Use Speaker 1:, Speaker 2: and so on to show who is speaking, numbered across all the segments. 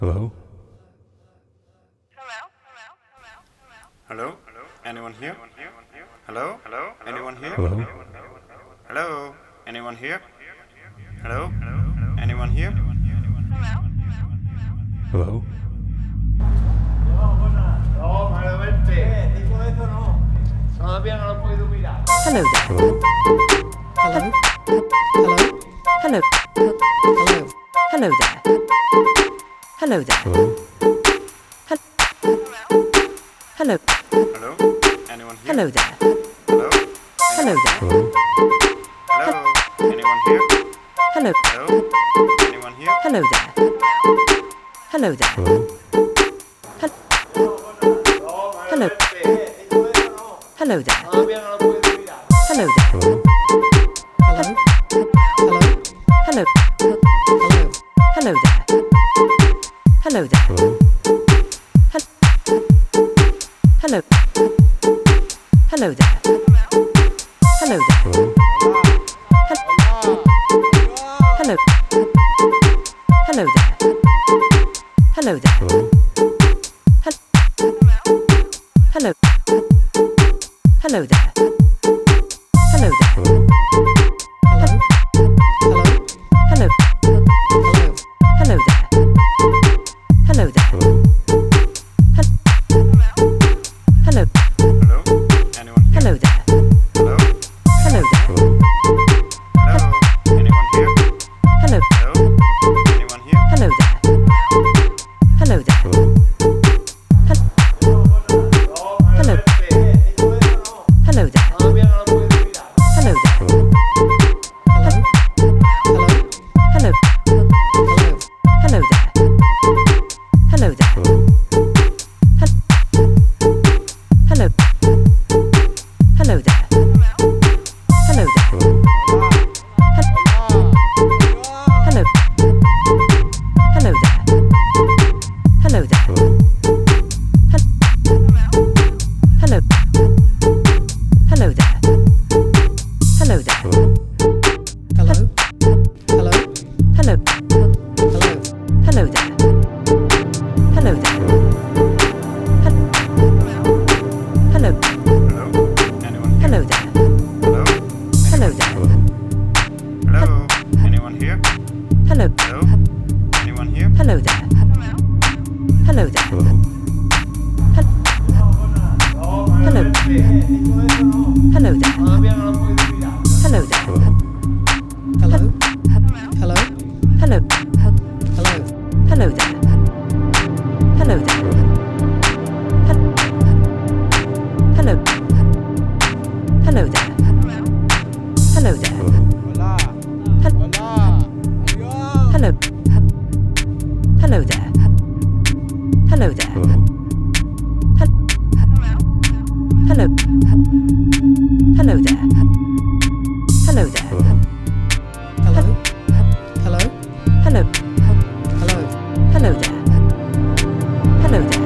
Speaker 1: Hello?
Speaker 2: Hello? Anyone here? Hello? Anyone here?
Speaker 1: Hello?
Speaker 2: Hello? Anyone here? Hello? Anyone here?
Speaker 1: Hello?
Speaker 3: No, malamente. Dico eso no. Todavía no lo he podido mirar.
Speaker 4: Hello there.
Speaker 1: Hello?
Speaker 4: Hello. Hello.
Speaker 1: Hello?
Speaker 4: Hello there. Hello there.
Speaker 1: Hello?
Speaker 4: Hello.
Speaker 2: Hello? Anyone here?
Speaker 4: Hello there.
Speaker 2: Hello?
Speaker 4: Hello there.
Speaker 1: Hello?
Speaker 2: Hello? Anyone here?
Speaker 4: Hello.
Speaker 2: Hello? Anyone here?
Speaker 4: Hello there. Hello there.
Speaker 1: Hello?
Speaker 4: Hello.
Speaker 3: Dico eso no.
Speaker 4: Hello there.
Speaker 3: Todavía no lo he podido mirar.
Speaker 4: Hello there.
Speaker 1: Hello?
Speaker 4: Hello. Hello there. Hello there.
Speaker 1: Hello?
Speaker 4: Hello. Hello there. Hello there.
Speaker 1: Hello?
Speaker 4: Hello. Hello there. Hello there.
Speaker 1: Hello?
Speaker 4: Hello. Hello there. Hello there.
Speaker 1: Hello?
Speaker 4: Hello. Hello there. Hello there.
Speaker 1: Hello?
Speaker 4: Hello.
Speaker 2: Hello? Anyone here?
Speaker 4: Hello there.
Speaker 2: Hello?
Speaker 4: Hello there.
Speaker 1: Hello?
Speaker 2: Hello? Anyone here?
Speaker 4: Hello.
Speaker 2: Hello? Anyone here?
Speaker 4: Hello there. Hello there.
Speaker 1: Hello?
Speaker 4: Hello.
Speaker 3: Dico eso no.
Speaker 4: Hello there.
Speaker 3: Todavía no lo he podido mirar.
Speaker 4: Hello there.
Speaker 1: Hello?
Speaker 4: Hello. Hello there. Hello there.
Speaker 1: Hello?
Speaker 4: Hello. Hello there. Hello there.
Speaker 1: Hello?
Speaker 4: Hello. Hello there. Hello there.
Speaker 1: Hello?
Speaker 4: Hello. Hello there. Hello there.
Speaker 1: Hello?
Speaker 4: Hello. Hello. Hello there. Hello there. Hello.
Speaker 2: Hello? Anyone here?
Speaker 4: Hello there.
Speaker 2: Hello?
Speaker 4: Hello there.
Speaker 1: Hello?
Speaker 2: Hello? Anyone here?
Speaker 4: Hello.
Speaker 2: Hello? Anyone here?
Speaker 4: Hello there. Hello there.
Speaker 1: Hello?
Speaker 3: No, malamente. Dico eso no.
Speaker 4: Hello there.
Speaker 3: Todavía no lo he podido mirar.
Speaker 4: Hello there.
Speaker 1: Hello?
Speaker 4: Hello.
Speaker 1: Hello?
Speaker 4: Hello there. Hello there. Hello. Hello there. Hello there.
Speaker 1: Hello?
Speaker 4: Hello. Hello there. Hello there.
Speaker 1: Hello?
Speaker 4: Hello. Hello there. Hello there.
Speaker 1: Hello?
Speaker 4: Hello. Hello there. Hello there.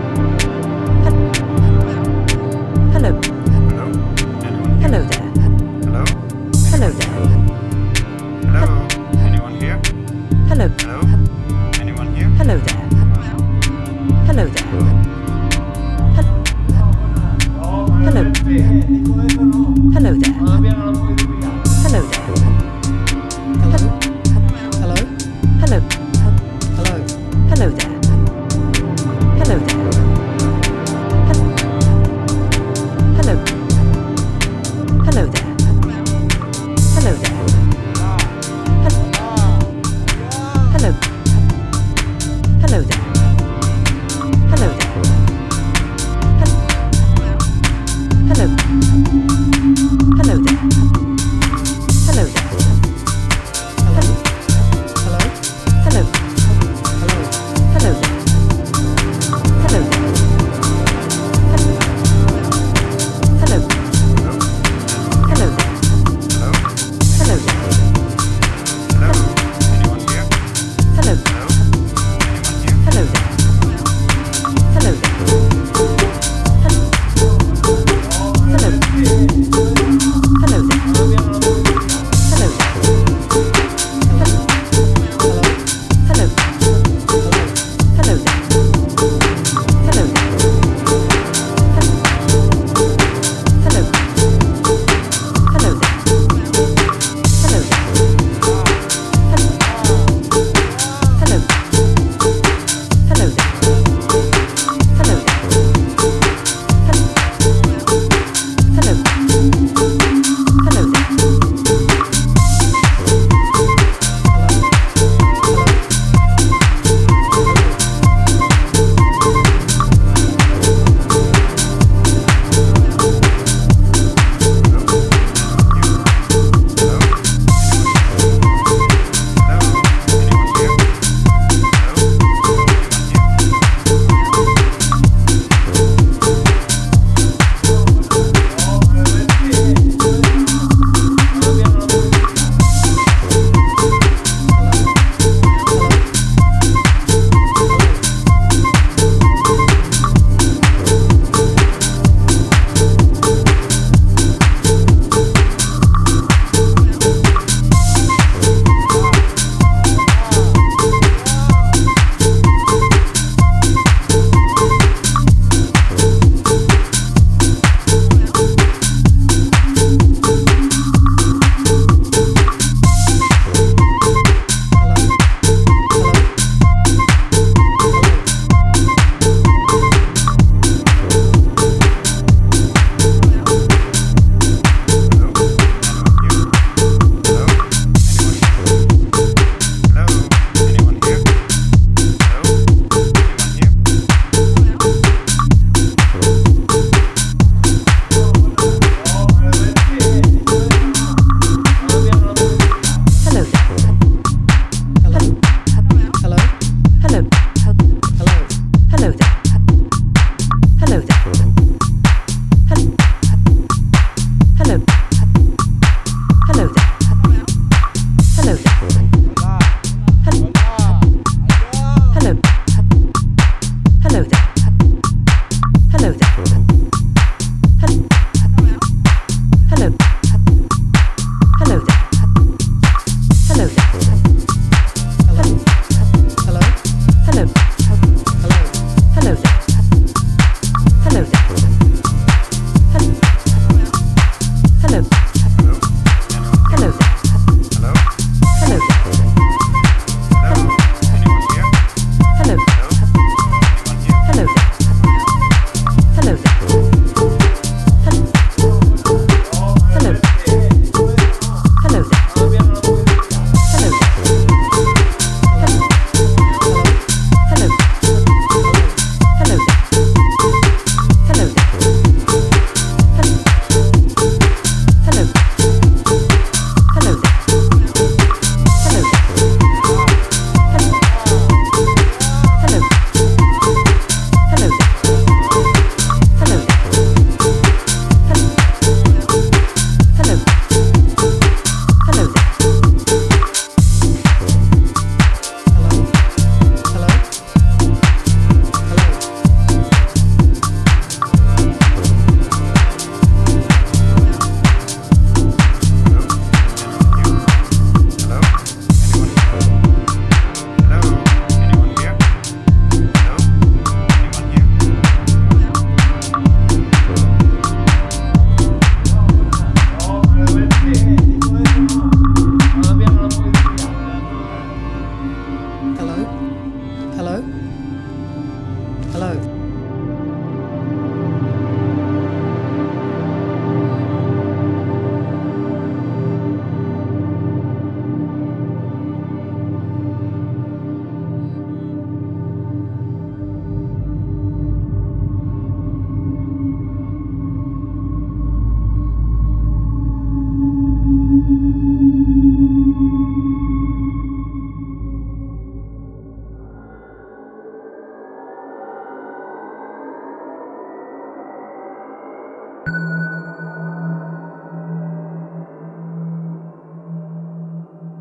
Speaker 4: Hello.
Speaker 2: Hello? Anyone here?
Speaker 4: Hello there.
Speaker 2: Hello?
Speaker 4: Hello there.
Speaker 2: Hello? Anyone here?
Speaker 4: Hello.
Speaker 2: Hello? Anyone here?
Speaker 4: Hello there. Hello there.
Speaker 1: Hello?
Speaker 3: No, malamente. Dico eso no.
Speaker 4: Hello there.
Speaker 3: Todavía no lo he podido mirar.
Speaker 4: Hello there.
Speaker 1: Hello?
Speaker 4: Hello.
Speaker 1: Hello?
Speaker 4: Hello there. Hello there. Hello. Hello there. Hello there. Hello. Hello there. Hello there. Hello. Hello there. Hello there. Hello. Hello there. Hello.
Speaker 1: Hello.